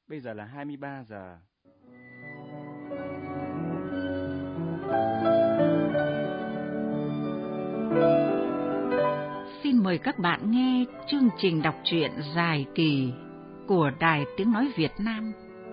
Bây giờ là 23 giờ. Xin mời các bạn nghe chương trình đọc truyện dài kỳ của Đài Tiếng Nói Việt Nam.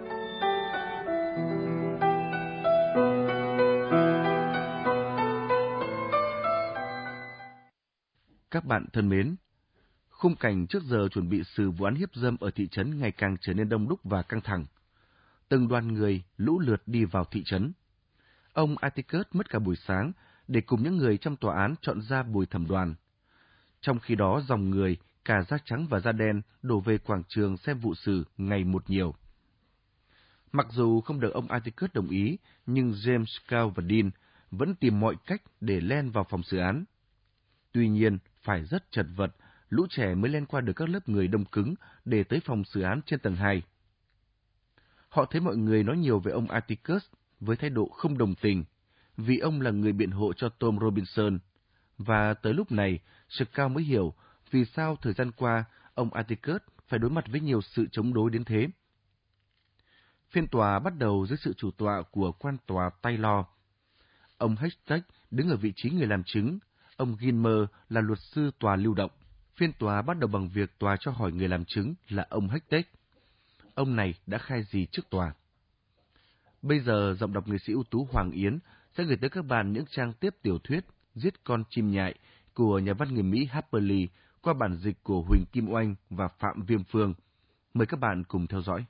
Các bạn thân mến, khung cảnh trước giờ chuẩn bị xử vụ án hiếp dâm ở thị trấn ngày càng trở nên đông đúc và căng thẳng. Từng đoàn người lũ lượt đi vào thị trấn. Ông Atticus mất cả buổi sáng để cùng những người trong tòa án chọn ra bồi thẩm đoàn. Trong khi đó, dòng người, cả da trắng và da đen, đổ về quảng trường xem vụ xử ngày một nhiều. Mặc dù không được ông Atticus đồng ý, nhưng James, Cao và Dean vẫn tìm mọi cách để len vào phòng xử án. Tuy nhiên, phải rất chật vật, lũ trẻ mới len qua được các lớp người đông cứng để tới phòng xử án trên tầng 2. Họ thấy mọi người nói nhiều về ông Atticus với thái độ không đồng tình, vì ông là người biện hộ cho Tom Robinson. Và tới lúc này, Scout mới hiểu vì sao thời gian qua ông Atticus phải đối mặt với nhiều sự chống đối đến thế. Phiên tòa bắt đầu dưới sự chủ tọa của quan tòa Taylor. Ông Hashtag đứng ở vị trí người làm chứng, ông Gilmer là luật sư tòa lưu động. Phiên tòa bắt đầu bằng việc tòa cho hỏi người làm chứng là ông Hashtag. Ông này đã khai gì trước tòa? Bây giờ, giọng đọc nghệ sĩ ưu tú Hoàng Yến sẽ gửi tới các bạn những trang tiếp tiểu thuyết Giết con chim nhại của nhà văn người Mỹ Harper Lee qua bản dịch của Huỳnh Kim Oanh và Phạm Viêm Phương. Mời các bạn cùng theo dõi.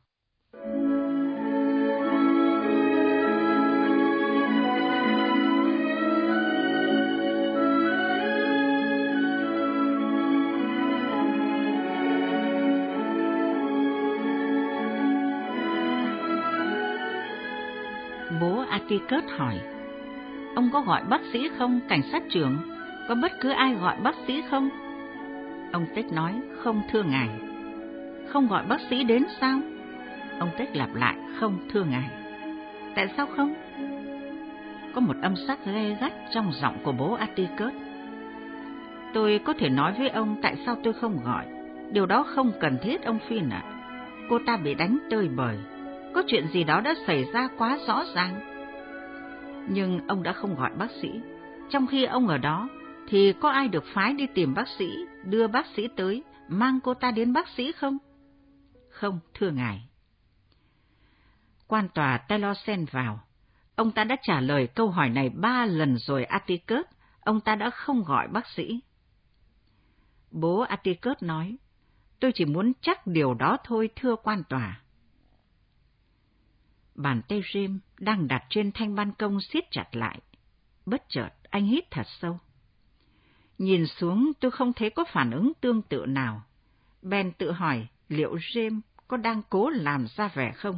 Bố Atticus hỏi: Ông có gọi bác sĩ không, cảnh sát trưởng? Có bất cứ ai gọi bác sĩ không? Ông Tech nói: Không thưa ngài. Không gọi bác sĩ đến sao? Ông Tech lặp lại: Không thưa ngài. Tại sao không? Có một âm sắc gay gắt trong giọng của bố Atticus. Tôi có thể nói với ông tại sao tôi không gọi. Điều đó không cần thiết, ông Finn ạ. Cô ta bị đánh tơi bời. Có chuyện gì đó đã xảy ra quá rõ ràng. Nhưng ông đã không gọi bác sĩ. Trong khi ông ở đó, thì có ai được phái đi tìm bác sĩ, đưa bác sĩ tới, mang cô ta đến bác sĩ không? Không, thưa ngài. Quan tòa Taylor xen vào. Ông ta đã trả lời câu hỏi này 3 lần rồi, Atticus. Ông ta đã không gọi bác sĩ. Bố Atticus nói: Tôi chỉ muốn chắc điều đó thôi, thưa quan tòa. Bàn tay James đang đặt trên thanh ban công siết chặt lại. Bất chợt, anh hít thật sâu. Nhìn xuống, tôi không thấy có phản ứng tương tự nào. Ben tự hỏi liệu James có đang cố làm ra vẻ không?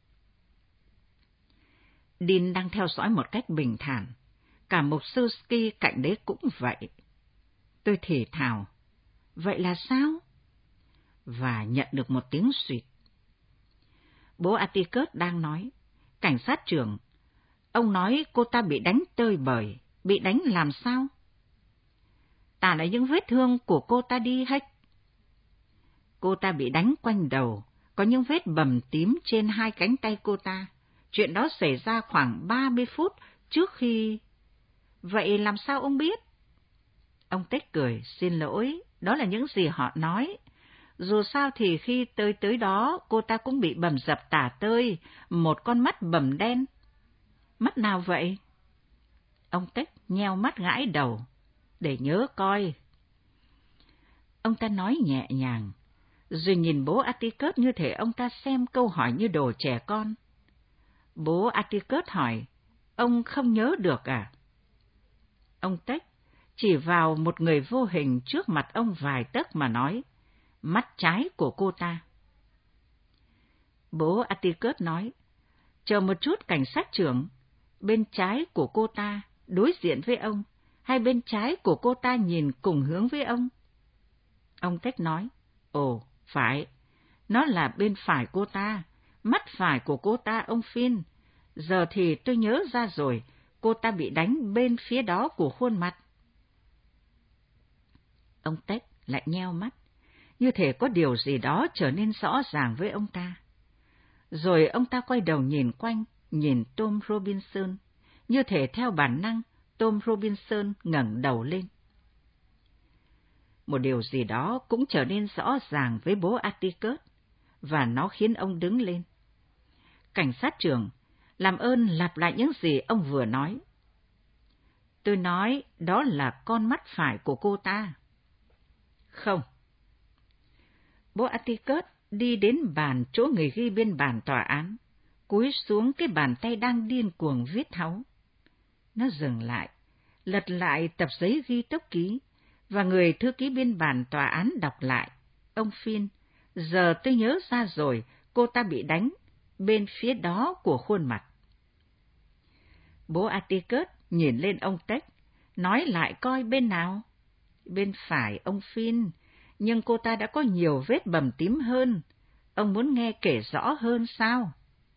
Dean đang theo dõi một cách bình thản. Cả mục sư Ski cạnh đấy cũng vậy. Tôi thì thào: Vậy là sao? Và nhận được một tiếng suýt. Bố Atticus đang nói: Cảnh sát trưởng, ông nói cô ta bị đánh tơi bời. Bị đánh làm sao? Tả lại những vết thương của cô ta đi, Hách. Cô ta bị đánh quanh đầu, có những vết bầm tím trên 2 cánh tay cô ta. Chuyện đó xảy ra khoảng 30 phút trước khi... Vậy làm sao ông biết? Ông Tech cười: Xin lỗi, đó là những gì họ nói. Dù sao thì khi tới đó, cô ta cũng bị bầm dập tả tơi, một con mắt bầm đen. Mắt nào vậy? Ông Tech nheo mắt gãi đầu. Để nhớ coi. Ông ta nói nhẹ nhàng, rồi nhìn bố Atticus như thể ông ta xem câu hỏi như đồ trẻ con. Bố Atticus hỏi: Ông không nhớ được à? Ông Tech chỉ vào một người vô hình trước mặt ông vài tấc mà nói: Mắt trái của cô ta. Bố Atticus nói: Chờ một chút, cảnh sát trưởng. Bên trái của cô ta đối diện với ông, hay bên trái của cô ta nhìn cùng hướng với ông? Ông Tech nói: Ồ, phải. Nó là bên phải cô ta, mắt phải của cô ta, ông Finn. Giờ thì tôi nhớ ra rồi, cô ta bị đánh bên phía đó của khuôn mặt. Ông Tech lại nheo mắt, như thể có điều gì đó trở nên rõ ràng với ông ta. Rồi ông ta quay đầu nhìn quanh, nhìn Tom Robinson. Như thể theo bản năng, Tom Robinson ngẩng đầu lên. Một điều gì đó cũng trở nên rõ ràng với bố Atticus, và nó khiến ông đứng lên. Cảnh sát trưởng, làm ơn lặp lại những gì ông vừa nói. Tôi nói đó là con mắt phải của cô ta. Không. Bố Atticus đi đến bàn chỗ người ghi biên bản tòa án, cúi xuống cái bàn tay đang điên cuồng viết tháo. Nó dừng lại, lật lại tập giấy ghi tốc ký, và người thư ký biên bản tòa án đọc lại. Ông Finn, giờ tôi nhớ ra rồi, cô ta bị đánh, bên phía đó của khuôn mặt. Bố Atticus nhìn lên ông Tex, nói lại coi bên nào. Bên phải, ông Finn, nhưng cô ta đã có nhiều vết bầm tím hơn. Ông muốn nghe kể rõ hơn sao?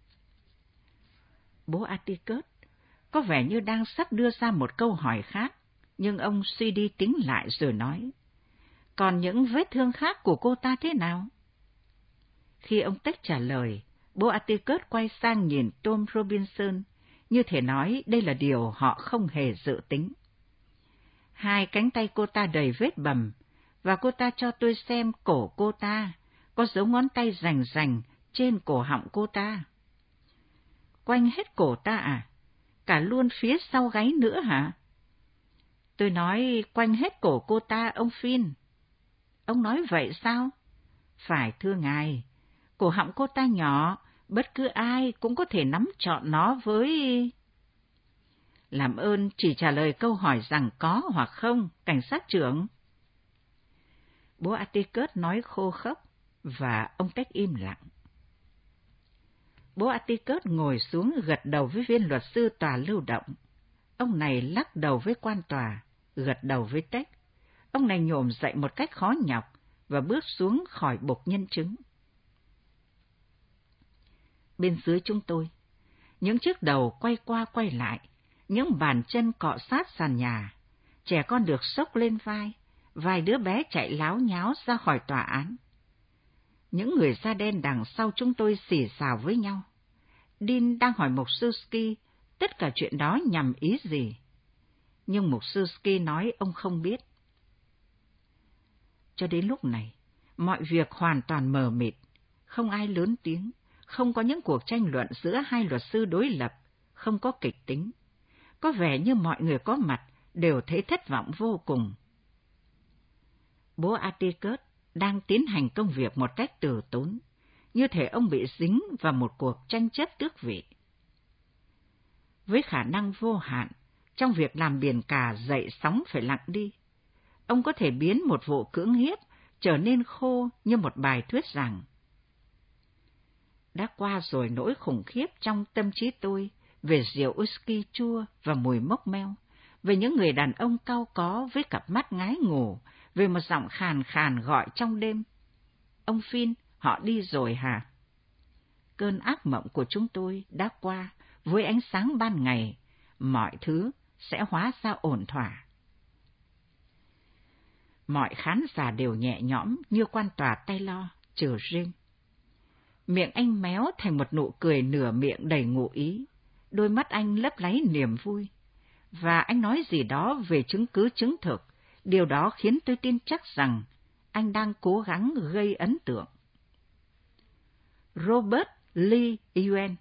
Bố Atticus có vẻ như đang sắp đưa ra một câu hỏi khác, nhưng ông suy đi tính lại rồi nói, còn những vết thương khác của cô ta thế nào? Khi ông Tex trả lời, bố Atticus quay sang nhìn Tom Robinson, như thể nói đây là điều họ không hề dự tính. Hai cánh tay cô ta đầy vết bầm, và cô ta cho tôi xem cổ cô ta, có dấu ngón tay rành rành trên cổ họng cô ta. Quanh hết cổ ta à? Cả luôn phía sau gáy nữa hả? Tôi nói quanh hết cổ cô ta, ông Finn. Ông nói vậy sao? Phải thưa ngài, cổ họng cô ta nhỏ, bất cứ ai cũng có thể nắm trọn nó với... Làm ơn chỉ trả lời câu hỏi rằng có hoặc không, cảnh sát trưởng. Bố Atticus nói khô khốc, và ông Tex im lặng. Bố Atticus ngồi xuống gật đầu với viên luật sư tòa lưu động. Ông này lắc đầu với quan tòa, gật đầu với Tex. Ông này nhổm dậy một cách khó nhọc và bước xuống khỏi bục nhân chứng. Bên dưới chúng tôi, những chiếc đầu quay qua quay lại, những bàn chân cọ sát sàn nhà, trẻ con được xốc lên vai, vài đứa bé chạy láo nháo ra khỏi tòa án. Những người da đen đằng sau chúng tôi xì xào với nhau. Dean đang hỏi mục sư Ski tất cả chuyện đó nhằm ý gì. Nhưng mục sư Ski nói ông không biết. Cho đến lúc này, mọi việc hoàn toàn mờ mịt, không ai lớn tiếng, không có những cuộc tranh luận giữa hai luật sư đối lập, không có kịch tính. Có vẻ như mọi người có mặt đều thấy thất vọng vô cùng. Bố Atticus đang tiến hành công việc một cách từ tốn, như thể ông bị dính vào một cuộc tranh chấp tước vị. Với khả năng vô hạn, trong việc làm biển cả dậy sóng phải lặng đi, ông có thể biến một vụ cưỡng hiếp trở nên khô như một bài thuyết giảng. Đã qua rồi nỗi khủng khiếp trong tâm trí tôi về rượu whisky chua và mùi mốc meo, về những người đàn ông cau có với cặp mắt ngái ngủ, về một giọng khàn khàn gọi trong đêm. Ông Finn, họ đi rồi hả? Cơn ác mộng của chúng tôi đã qua, với ánh sáng ban ngày, mọi thứ sẽ hóa ra ổn thỏa. Mọi khán giả đều nhẹ nhõm như quan tòa Taylor, trừ James. Miệng anh méo thành một nụ cười nửa miệng đầy ngụ ý, đôi mắt anh lấp láy niềm vui. Và anh nói gì đó về chứng cứ chứng thực, điều đó khiến tôi tin chắc rằng anh đang cố gắng gây ấn tượng. Robert Lee Ewen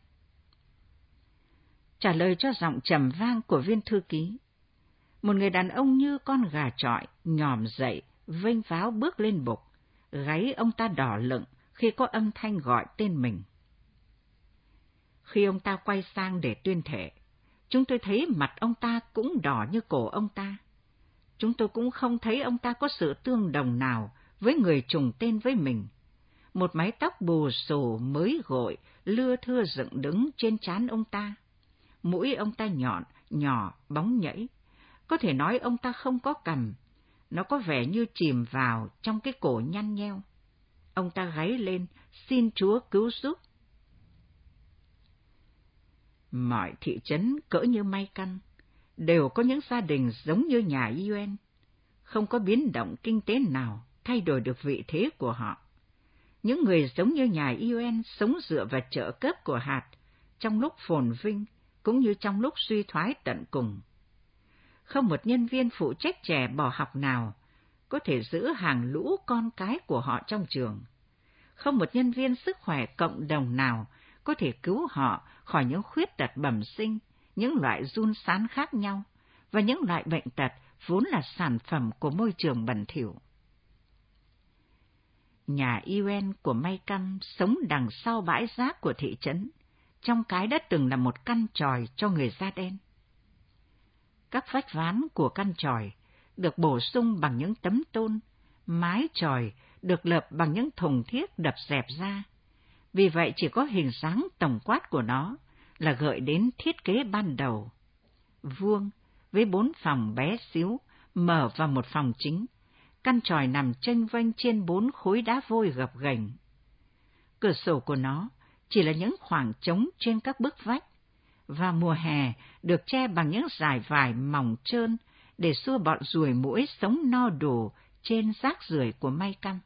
trả lời cho giọng trầm vang của viên thư ký. Một người đàn ông như con gà chọi nhòm dậy, vênh váo bước lên bục, gáy ông ta đỏ lựng khi có âm thanh gọi tên mình. Khi ông ta quay sang để tuyên thệ, chúng tôi thấy mặt ông ta cũng đỏ như cổ ông ta. Chúng tôi cũng không thấy ông ta có sự tương đồng nào với người trùng tên với mình. Một mái tóc bù xù mới gội, lưa thưa dựng đứng trên trán ông ta. Mũi ông ta nhọn, nhỏ, bóng nhẫy. Có thể nói ông ta không có cằm. Nó có vẻ như chìm vào trong cái cổ nhăn nheo. Ông ta gáy lên, xin Chúa cứu giúp. Mọi thị trấn cỡ như Mai Căn đều có những gia đình giống như nhà Yuen. Không có biến động kinh tế nào thay đổi được vị thế của họ. những người giống như nhà UN sống dựa vào trợ cấp của hạt trong lúc phồn vinh cũng như trong lúc suy thoái tận cùng. Không một nhân viên phụ trách trẻ bỏ học nào có thể giữ hàng lũ con cái của họ trong trường. Không một nhân viên sức khỏe cộng đồng nào có thể cứu họ khỏi những khuyết tật bẩm sinh, những loại run sán khác nhau và những loại bệnh tật vốn là sản phẩm của môi trường bẩn thỉu. Nhà UN của May Căm sống đằng sau bãi rác của thị trấn, trong cái đã từng là một căn chòi cho người da đen. Các vách ván của căn chòi được bổ sung bằng những tấm tôn, mái chòi được lợp bằng những thùng thiếc đập dẹp ra. Vì vậy chỉ có hình dáng tổng quát của nó là gợi đến thiết kế ban đầu. Vuông, với 4 phòng bé xíu, mở vào một phòng chính. Căn chòi nằm chênh vênh trên 4 khối đá vôi gập ghềnh. Cửa sổ của nó chỉ là những khoảng trống trên các bức vách, và mùa hè được che bằng những dải vải mỏng trơn để xua bọn ruồi muỗi sống no đủ trên rác rưởi của May Căm.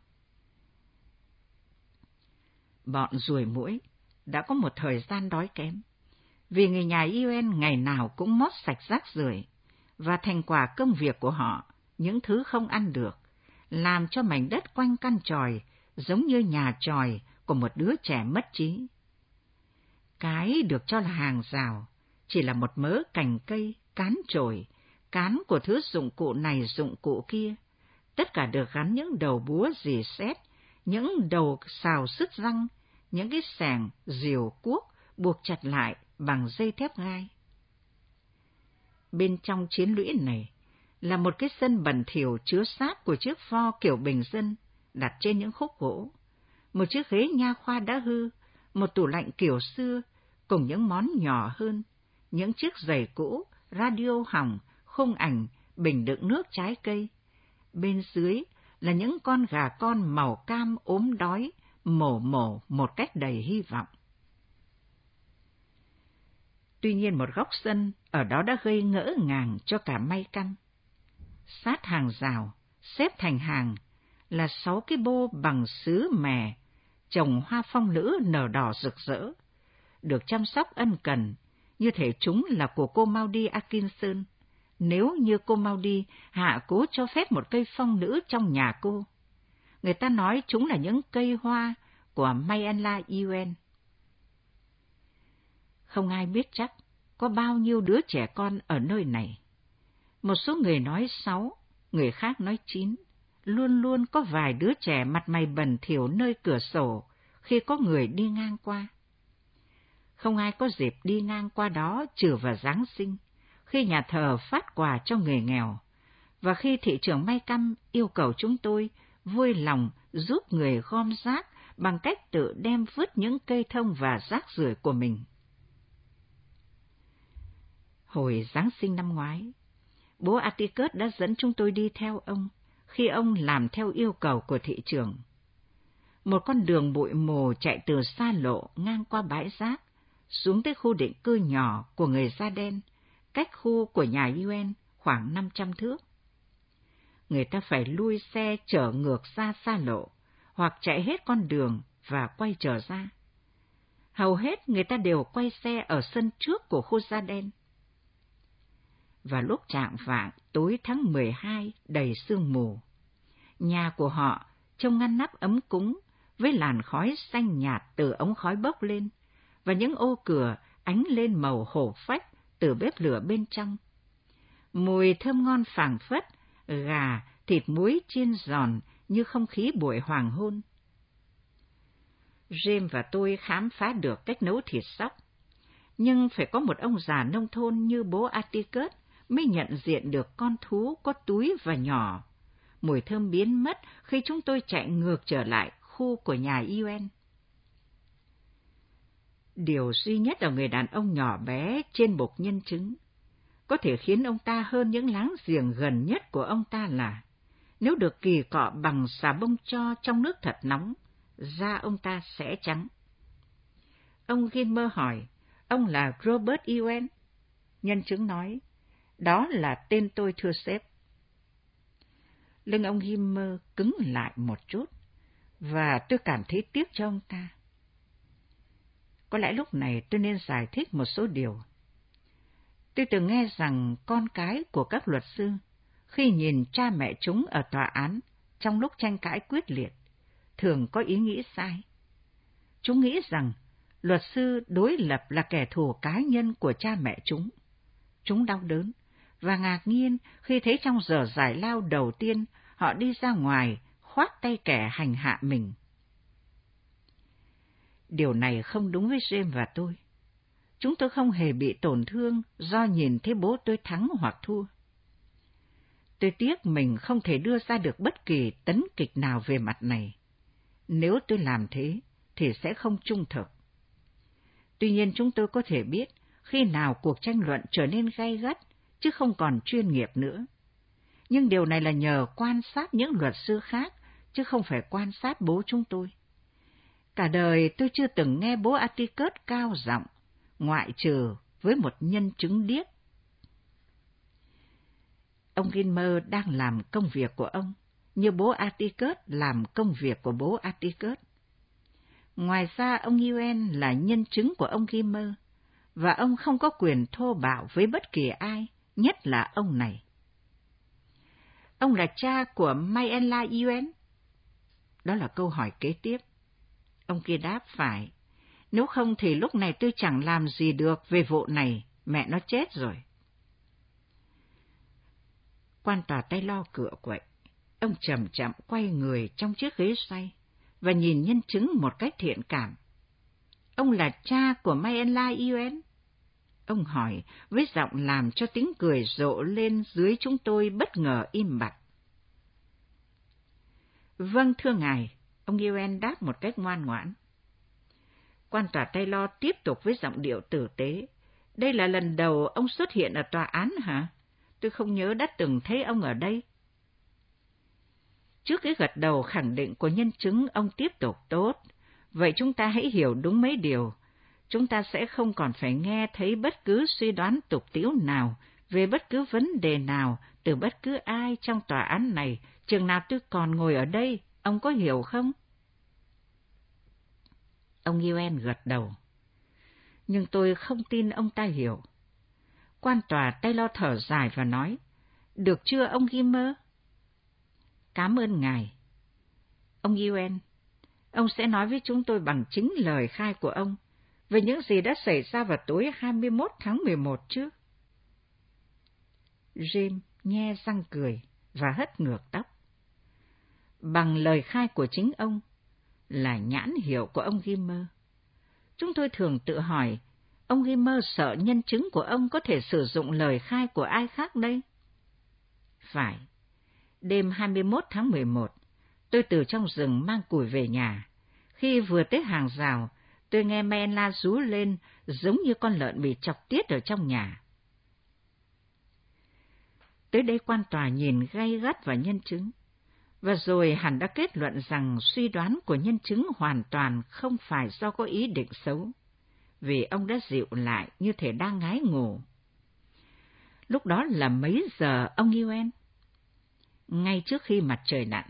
Bọn ruồi muỗi đã có một thời gian đói kém, vì người nhà UN ngày nào cũng mót sạch rác rưởi, và thành quả công việc của họ, những thứ không ăn được, làm cho mảnh đất quanh căn chòi giống như nhà chòi của một đứa trẻ mất trí. Cái được cho là hàng rào chỉ là một mớ cành cây, cán chổi, cán của thứ dụng cụ này dụng cụ kia, tất cả được gắn những đầu búa rì sét, những đầu xào sứt răng, những cái xẻng, rìu, cuốc buộc chặt lại bằng dây thép gai. Bên trong chiến lũy này là một cái sân bẩn thỉu chứa xác của chiếc pho kiểu bình dân đặt trên những khúc gỗ, một chiếc ghế nha khoa đã hư, một tủ lạnh kiểu xưa cùng những món nhỏ hơn, những chiếc giày cũ, radio hỏng, khung ảnh, bình đựng nước trái cây. Bên dưới là những con gà con màu cam ốm đói, mổ một cách đầy hy vọng. Tuy nhiên một góc sân ở đó đã gây ngỡ ngàng cho cả May Căm. Sát hàng rào, xếp thành hàng, là 6 cái bô bằng sứ mè, trồng hoa phong lữ nở đỏ rực rỡ, được chăm sóc ân cần, như thể chúng là của cô Maudie Atkinson, nếu như cô Maudie hạ cố cho phép một cây phong nữ trong nhà cô. Người ta nói chúng là những cây hoa của Mayella UN. Không ai biết chắc có bao nhiêu đứa trẻ con ở nơi này. Một số người nói 6, người khác nói 9. Luôn luôn có vài đứa trẻ mặt mày bẩn thỉu nơi cửa sổ khi có người đi ngang qua. Không ai có dịp đi ngang qua đó trừ vào Giáng sinh, khi nhà thờ phát quà cho người nghèo, và khi thị trưởng May Căm yêu cầu chúng tôi vui lòng giúp người gom rác bằng cách tự đem vứt những cây thông và rác rưởi của mình. Hồi Giáng sinh năm ngoái, bố Atticus đã dẫn chúng tôi đi theo ông khi ông làm theo yêu cầu của thị trưởng. Một con đường bụi mù chạy từ xa lộ ngang qua bãi rác xuống tới khu định cư nhỏ của người da đen, cách khu của nhà UN khoảng 500 thước. Người ta phải lui xe chở ngược ra xa lộ, hoặc chạy hết con đường và quay trở ra. Hầu hết người ta đều quay xe ở sân trước của khu da đen. Và lúc chạng vạng tối tháng 12 đầy sương mù, nhà của họ trông ngăn nắp ấm cúng với làn khói xanh nhạt từ ống khói bốc lên, và những ô cửa ánh lên màu hổ phách từ bếp lửa bên trong. Mùi thơm ngon phảng phất, gà, thịt muối chiên giòn như không khí buổi hoàng hôn. James và tôi khám phá được cách nấu thịt sóc, nhưng phải có một ông già nông thôn như bố Atticus mới nhận diện được con thú có túi và nhỏ. Mùi thơm biến mất khi chúng tôi chạy ngược trở lại khu của nhà UN. Điều duy nhất ở người đàn ông nhỏ bé trên bục nhân chứng có thể khiến ông ta hơn những láng giềng gần nhất của ông ta là nếu được kỳ cọ bằng xà bông tro trong nước thật nóng, da ông ta sẽ trắng. Ông Gilmer hỏi, ông là Robert UN? Nhân chứng nói, đó là tên tôi thưa sếp. Lưng ông Gilmer cứng lại một chút. và tôi cảm thấy tiếc cho ông ta. Có lẽ lúc này tôi nên giải thích một số điều. Tôi từng nghe rằng con cái của các luật sư, khi nhìn cha mẹ chúng ở tòa án trong lúc tranh cãi quyết liệt, thường có ý nghĩ sai. Chúng nghĩ rằng luật sư đối lập là kẻ thù cá nhân của cha mẹ chúng. Chúng đau đớn và ngạc nhiên khi thấy trong giờ giải lao đầu tiên họ đi ra ngoài khoác tay kẻ hành hạ mình. Điều này không đúng với James và tôi. Chúng tôi không hề bị tổn thương do nhìn thấy bố tôi thắng hoặc thua. Tôi tiếc mình không thể đưa ra được bất kỳ tấn kịch nào về mặt này. Nếu tôi làm thế thì sẽ không trung thực. Tuy nhiên chúng tôi có thể biết khi nào cuộc tranh luận trở nên gay gắt chứ không còn chuyên nghiệp nữa. Nhưng điều này là nhờ quan sát những luật sư khác chứ không phải quan sát bố chúng tôi. Cả đời tôi chưa từng nghe bố Atticus cao giọng, ngoại trừ với một nhân chứng điếc. Ông Gilmer đang làm công việc của ông, như bố Atticus làm công việc của bố Atticus. Ngoài ra, ông Yuen là nhân chứng của ông Gilmer, và ông không có quyền thô bạo với bất kỳ ai, nhất là ông này. Ông là cha của Mayela Yuen? Đó là câu hỏi kế tiếp. Ông kia đáp phải. Nếu không thì lúc này tôi chẳng làm gì được về vụ này, mẹ nó chết rồi. Quan tòa Taylor cựa quậy. Ông chậm chậm quay người trong chiếc ghế xoay và nhìn nhân chứng một cách thiện cảm. Ông là cha của Mayela Yuen? Ông hỏi với giọng làm cho tiếng cười rộ lên dưới chúng tôi bất ngờ im bặt. Vâng, thưa ngài, ông Yuen đáp một cách ngoan ngoãn. Quan tòa Taylor tiếp tục với giọng điệu tử tế. Đây là lần đầu ông xuất hiện ở tòa án hả? Tôi không nhớ đã từng thấy ông ở đây. Trước cái gật đầu khẳng định của nhân chứng, ông tiếp tục. Tốt, vậy chúng ta hãy hiểu đúng mấy điều. Chúng ta sẽ không còn phải nghe thấy bất cứ suy đoán tục tĩu nào về bất cứ vấn đề nào từ bất cứ ai trong tòa án này, chừng nào tôi còn ngồi ở đây, ông có hiểu không? Ông Yuen gật đầu. Nhưng tôi không tin ông ta hiểu. Quan tòa Taylor thở dài và nói, được chưa ông Gilmer? Cảm ơn ngài. Ông Yuen, ông sẽ nói với chúng tôi bằng chính lời khai của ông về những gì đã xảy ra vào tối 21 tháng 11 chứ? James nhe răng cười và hất ngược tóc. Bằng lời khai của chính ông, là nhãn hiệu của ông Gilmer. Chúng tôi thường tự hỏi, ông Gilmer sợ nhân chứng của ông có thể sử dụng lời khai của ai khác đây? Phải, đêm 21 tháng 11, tôi từ trong rừng mang củi về nhà. Khi vừa tới hàng rào, tôi nghe Mayela rú lên giống như con lợn bị chọc tiết ở trong nhà. Tới đây quan tòa nhìn gay gắt vào nhân chứng, và rồi hẳn đã kết luận rằng suy đoán của nhân chứng hoàn toàn không phải do có ý định xấu, vì ông đã dịu lại như thể đang ngái ngủ. Lúc đó là mấy giờ ông Yuen? Ngay trước khi mặt trời lặn.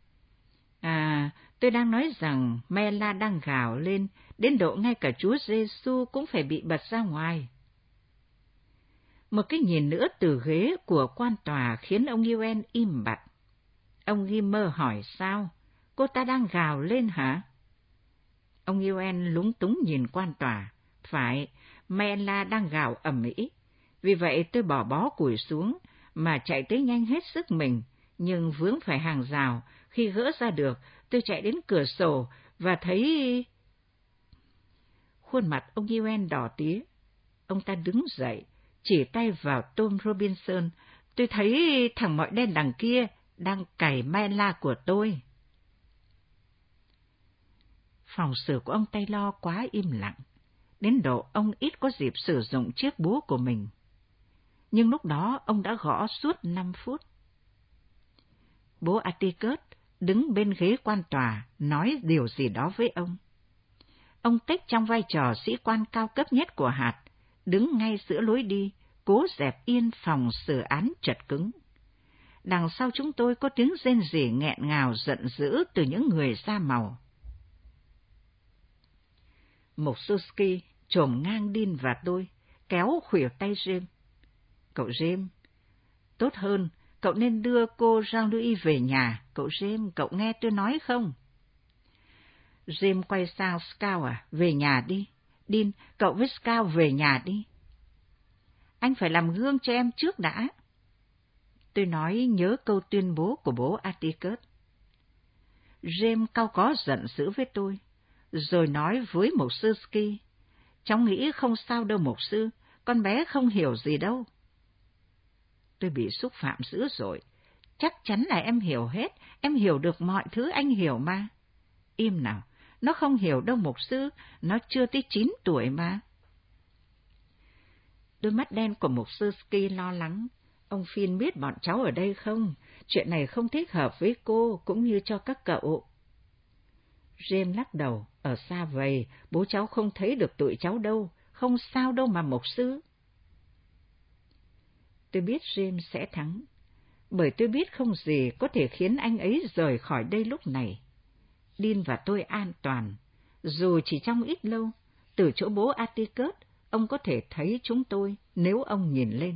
Tôi đang nói rằng Mayela đang gào lên, đến độ ngay cả Chúa Giêsu cũng phải bị bật ra ngoài. Một cái nhìn nữa từ ghế của quan tòa khiến ông Yuen im bặt. Ông Gilmer hỏi sao? Cô ta đang gào lên hả? Ông Yuen lúng túng nhìn quan tòa. Phải, Mayela đang gào ầm ĩ. Vì vậy tôi bỏ bó củi xuống mà chạy tới nhanh hết sức mình, nhưng vướng phải hàng rào. Khi gỡ ra được, tôi chạy đến cửa sổ và thấy... Khuôn mặt ông Yuen đỏ tía. Ông ta đứng dậy, chỉ tay vào Tom Robinson. Tôi thấy thằng mọi đen đằng kia đang cày Mayela của tôi. Phòng xử của ông Taylor quá im lặng, đến độ ông ít có dịp sử dụng chiếc búa của mình. Nhưng lúc đó ông đã gõ suốt 5 phút. Bố Atticus đứng bên ghế quan tòa nói điều gì đó với ông. Ông Tích trong vai trò sĩ quan cao cấp nhất của hạt, đứng ngay giữa lối đi, cố dẹp yên phòng xử án chật cứng. đằng sau chúng tôi có tiếng rên rỉ nghẹn ngào giận dữ từ những người da màu. Mục sư Ski chồm ngang Dean và tôi, kéo khuỷu tay James. Cậu James, tốt hơn, cậu nên đưa cô Jean-Louis về nhà. Cậu James, cậu nghe tôi nói không? James quay sang Scout về nhà đi. Dean, cậu với Scout về nhà đi. Anh phải làm gương cho em trước đã. Tôi nói nhớ câu tuyên bố của bố Atticus. James cau có giận dữ với tôi, rồi nói với mục sư Ski, cháu nghĩ không sao đâu mục sư, con bé không hiểu gì đâu. Tôi bị xúc phạm dữ dội. Chắc chắn là em hiểu hết, em hiểu được mọi thứ anh hiểu mà. Im nào, nó không hiểu đâu mục sư, nó chưa tới 9 tuổi mà. Đôi mắt đen của mục sư Ski lo lắng. Ông Finn biết bọn cháu ở đây không? Chuyện này không thích hợp với cô, cũng như cho các cậu. James lắc đầu, ở xa vậy, bố cháu không thấy được tụi cháu đâu, không sao đâu mà mục sư. Tôi biết James sẽ thắng, bởi tôi biết không gì có thể khiến anh ấy rời khỏi đây lúc này. Dean và tôi an toàn, dù chỉ trong ít lâu, từ chỗ bố Atticus, ông có thể thấy chúng tôi nếu ông nhìn lên.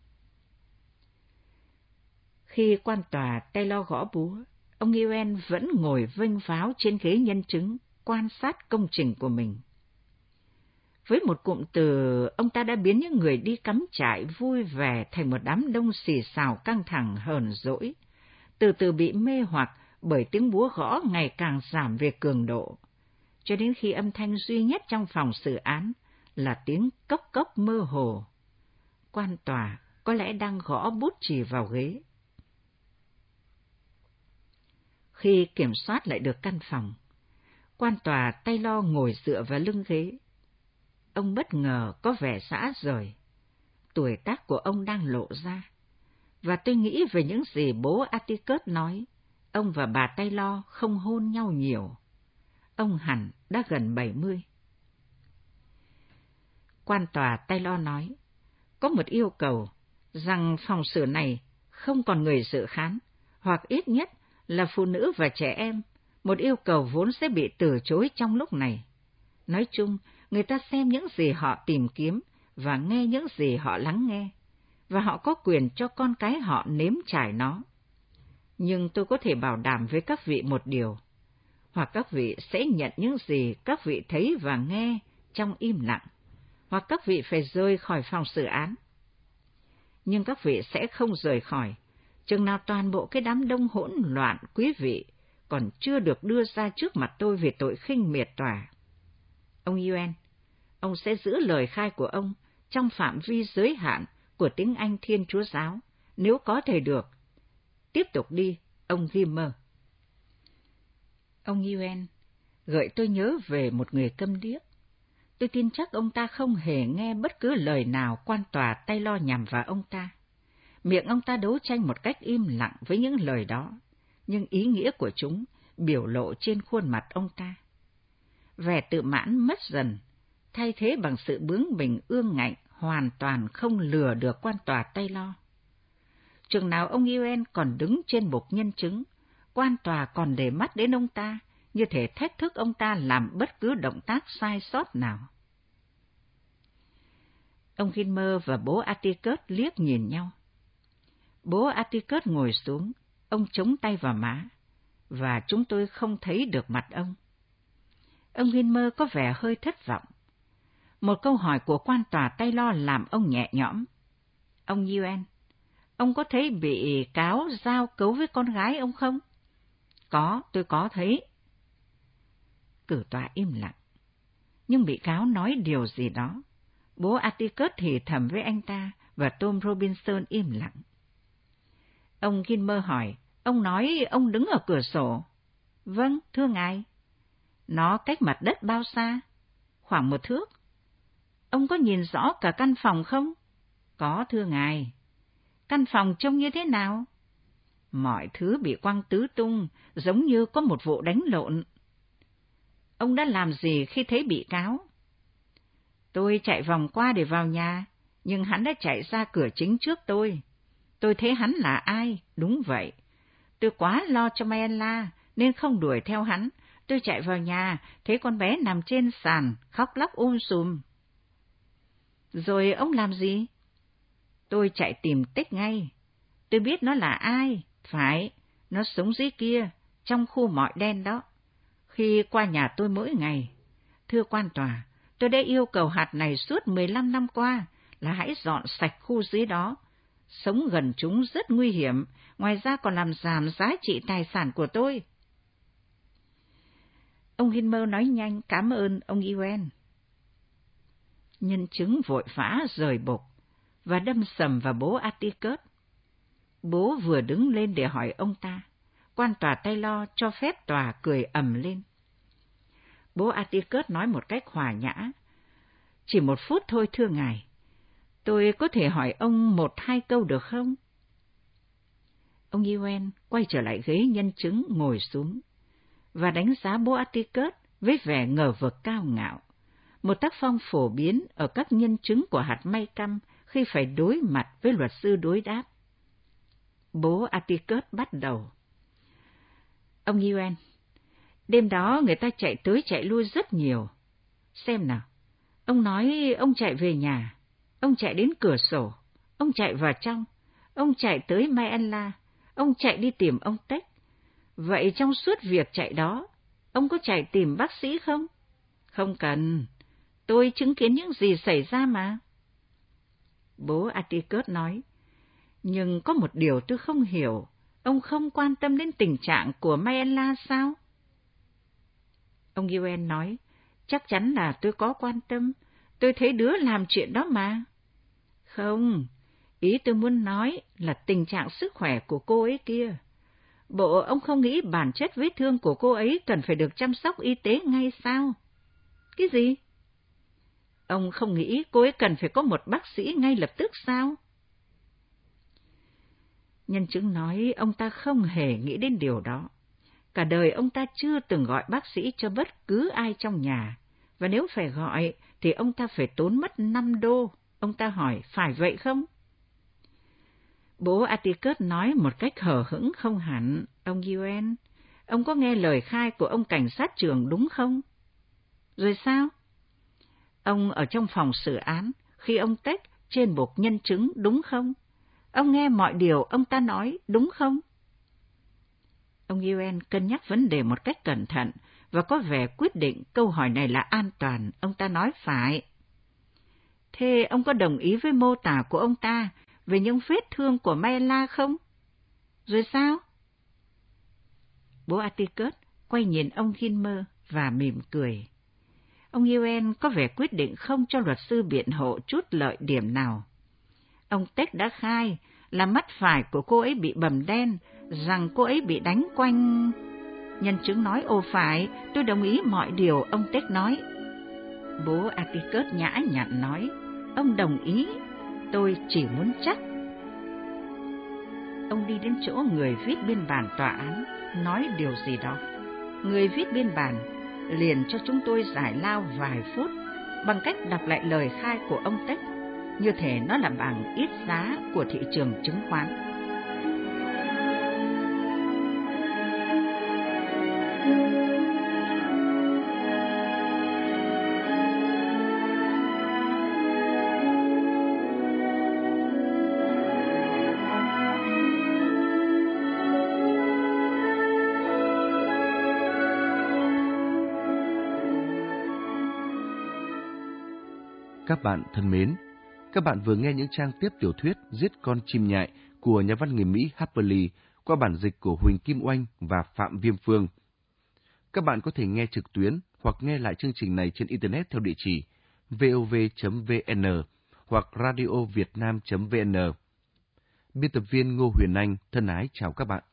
Khi quan tòa Taylor gõ búa, ông Ewen vẫn ngồi vênh váo trên ghế nhân chứng, quan sát công trình của mình. Với một cụm từ, ông ta đã biến những người đi cắm trại vui vẻ thành một đám đông xì xào căng thẳng hờn dỗi, từ từ bị mê hoặc bởi tiếng búa gõ ngày càng giảm về cường độ, cho đến khi âm thanh duy nhất trong phòng xử án là tiếng cốc cốc mơ hồ. Quan tòa có lẽ đang gõ bút chì vào ghế. Khi kiểm soát lại được căn phòng, quan tòa Taylor ngồi dựa vào lưng ghế. Ông bất ngờ có vẻ rã rời. Tuổi tác của ông đang lộ ra. Và tôi nghĩ về những gì bố Atticus nói. Ông và bà Taylor không hôn nhau nhiều. Ông hẳn đã gần 70. Quan tòa Taylor nói, có một yêu cầu rằng phòng xử này không còn người dự khán, hoặc ít nhất là phụ nữ và trẻ em, một yêu cầu vốn sẽ bị từ chối trong lúc này. Nói chung, người ta xem những gì họ tìm kiếm và nghe những gì họ lắng nghe, và họ có quyền cho con cái họ nếm trải nó. Nhưng tôi có thể bảo đảm với các vị một điều, hoặc các vị sẽ nhận những gì các vị thấy và nghe trong im lặng, hoặc các vị phải rời khỏi phòng xử án. Nhưng các vị sẽ không rời khỏi, chừng nào toàn bộ cái đám đông hỗn loạn quý vị còn chưa được đưa ra trước mặt tôi về tội khinh miệt tòa. Ông Ewen, ông sẽ giữ lời khai của ông trong phạm vi giới hạn của tiếng Anh Thiên Chúa Giáo, nếu có thể được. Tiếp tục đi, ông Gimmer. Ông Ewen gợi tôi nhớ về một người câm điếc. Tôi tin chắc ông ta không hề nghe bất cứ lời nào quan tòa Taylor nhằm vào ông ta. Miệng ông ta đấu tranh một cách im lặng với những lời đó, nhưng ý nghĩa của chúng biểu lộ trên khuôn mặt ông ta. Vẻ tự mãn mất dần, thay thế bằng sự bướng bỉnh ương ngạnh hoàn toàn không lừa được quan tòa Taylor. Chừng nào ông Ewen còn đứng trên bục nhân chứng, quan tòa còn để mắt đến ông ta, như thể thách thức ông ta làm bất cứ động tác sai sót nào. Ông Gilmer và bố Atticus liếc nhìn nhau. Bố Atticus ngồi xuống, ông chống tay vào má, và chúng tôi không thấy được mặt ông. Ông Gilmer có vẻ hơi thất vọng. Một câu hỏi của quan tòa Taylor làm ông nhẹ nhõm. Ông Ewen, ông có thấy bị cáo giao cấu với con gái ông không? Có, tôi có thấy. Cử tòa im lặng. Nhưng bị cáo nói điều gì đó. Bố Atticus thì thầm với anh ta và Tom Robinson im lặng. Ông Gilmer hỏi, ông nói ông đứng ở cửa sổ. Vâng, thưa ngài. Nó cách mặt đất bao xa? Khoảng 1 thước. Ông có nhìn rõ cả căn phòng không? Có, thưa ngài. Căn phòng trông như thế nào? Mọi thứ bị quăng tứ tung, giống như có một vụ đánh lộn. Ông đã làm gì khi thấy bị cáo? Tôi chạy vòng qua để vào nhà, nhưng hắn đã chạy ra cửa chính trước tôi. Tôi thấy hắn là ai? Đúng vậy. Tôi quá lo cho Mayella nên không đuổi theo hắn. Tôi chạy vào nhà, thấy con bé nằm trên sàn, khóc lóc sùm. Rồi ông làm gì? Tôi chạy tìm Tích ngay. Tôi biết nó là ai. Phải, nó sống dưới kia, trong khu mọi đen đó. Khi qua nhà tôi mỗi ngày. Thưa quan tòa, tôi đã yêu cầu hạt này suốt 15 năm qua là hãy dọn sạch khu dưới đó. Sống gần chúng rất nguy hiểm, ngoài ra còn làm giảm giá trị tài sản của tôi. Ông Gilmer nói nhanh cảm ơn ông Ewen. Nhân chứng vội vã rời bục và đâm sầm vào bố Atticus. Bố vừa đứng lên để hỏi ông ta. Quan tòa Taylor cho phép tòa cười ầm lên. Bố Atticus nói một cách hòa nhã. Chỉ 1 phút thôi thưa ngài. Tôi có thể hỏi ông 1-2 câu được không? Ông Ewen quay trở lại ghế nhân chứng ngồi xuống và đánh giá bố Atticus với vẻ ngờ vực cao ngạo, một tác phong phổ biến ở các nhân chứng của hạt may căm khi phải đối mặt với luật sư đối đáp. Bố Atticus bắt đầu. Ông Ewen, đêm đó người ta chạy tới chạy lui rất nhiều. Xem nào, ông nói ông chạy về nhà, ông chạy đến cửa sổ, ông chạy vào trong, ông chạy tới Mayella, ông chạy đi tìm ông Tech. Vậy trong suốt việc chạy đó, ông có chạy tìm bác sĩ không? Không cần, tôi chứng kiến những gì xảy ra mà. Bố Atticus nói, nhưng có một điều tôi không hiểu, ông không quan tâm đến tình trạng của Mayella sao? Ông Ewen nói, chắc chắn là tôi có quan tâm, tôi thấy đứa làm chuyện đó mà. Không, ý tôi muốn nói là tình trạng sức khỏe của cô ấy kia. Bộ ông không nghĩ bản chất vết thương của cô ấy cần phải được chăm sóc y tế ngay sao? Cái gì? Ông không nghĩ cô ấy cần phải có một bác sĩ ngay lập tức sao? Nhân chứng nói ông ta không hề nghĩ đến điều đó. Cả đời ông ta chưa từng gọi bác sĩ cho bất cứ ai trong nhà, và nếu phải gọi thì ông ta phải tốn mất 5 đô. Ông ta hỏi, phải vậy không? Bố Atticus nói một cách hờ hững không hẳn. Ông Ewen, ông có nghe lời khai của ông cảnh sát trưởng đúng không? Rồi sao? Ông ở trong phòng xử án khi ông Tech trên bục nhân chứng đúng không? Ông nghe mọi điều ông ta nói đúng không? Ông Ewen cân nhắc vấn đề một cách cẩn thận và có vẻ quyết định câu hỏi này là an toàn. Ông ta nói phải. Thế ông có đồng ý với mô tả của ông ta về những vết thương của Mayella không? Rồi sao? Bố Atticus quay nhìn ông Gilmer và mỉm cười. Ông Ewen có vẻ quyết định không cho luật sư biện hộ chút lợi điểm nào. Ông Tech đã khai là mắt phải của cô ấy bị bầm đen, rằng cô ấy bị đánh quanh. Nhân chứng nói, ồ phải, tôi đồng ý mọi điều ông Tech nói. Bố Atticus nhã nhặn nói, ông đồng ý, tôi chỉ muốn chắc. Ông đi đến chỗ người viết biên bản tòa án, nói điều gì đó. Người viết biên bản liền cho chúng tôi giải lao vài phút bằng cách đọc lại lời khai của ông Tech, như thể nó là bảng ít giá của thị trường chứng khoán. Các bạn thân mến, các bạn vừa nghe những trang tiếp tiểu thuyết Giết con chim nhại của nhà văn người Mỹ Harper Lee qua bản dịch của Huỳnh Kim Oanh và Phạm Viêm Phương. Các bạn có thể nghe trực tuyến hoặc nghe lại chương trình này trên Internet theo địa chỉ vov.vn hoặc radiovietnam.vn. Biên tập viên Ngô Huyền Anh thân ái chào các bạn.